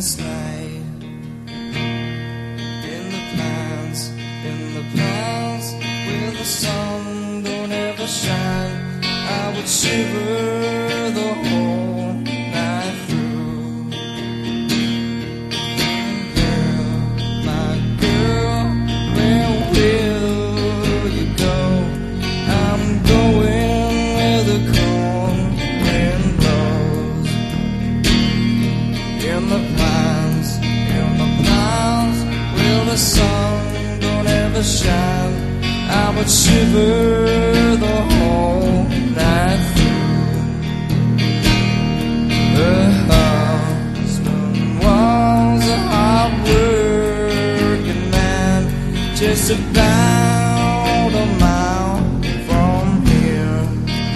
last night. In the pines, where the sun don't ever shine, I would shiver the whole night through. Girl, my girl, where will you go? I'm going where the cold wind blows. In the pines, where the sun don't ever shine, I would shiver the whole night through. Her husband was a hard-working man, just about a mile from here.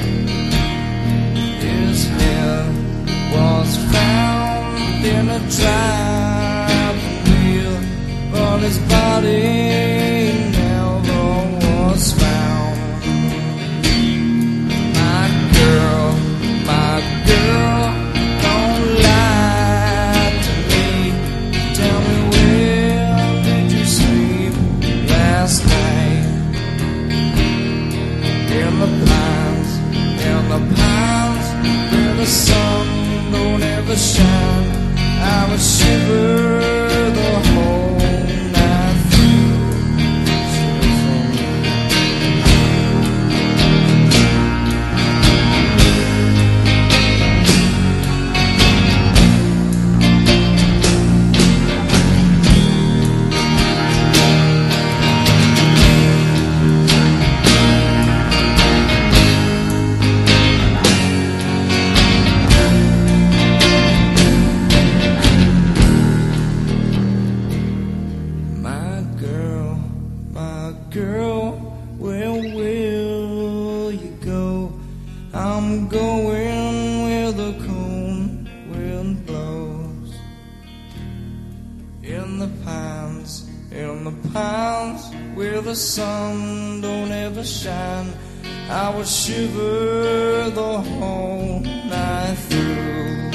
His head was found in a driving wheel, but his body never was found. My girl, don't lie to me. Tell me, where did you sleep last night? In the pines, where the sun don't ever shine, I would shiver the whole night through. Girl, where will you go? I'm going where the cold wind blows. In the pines, where the sun don't ever shine, I would shiver the whole night through.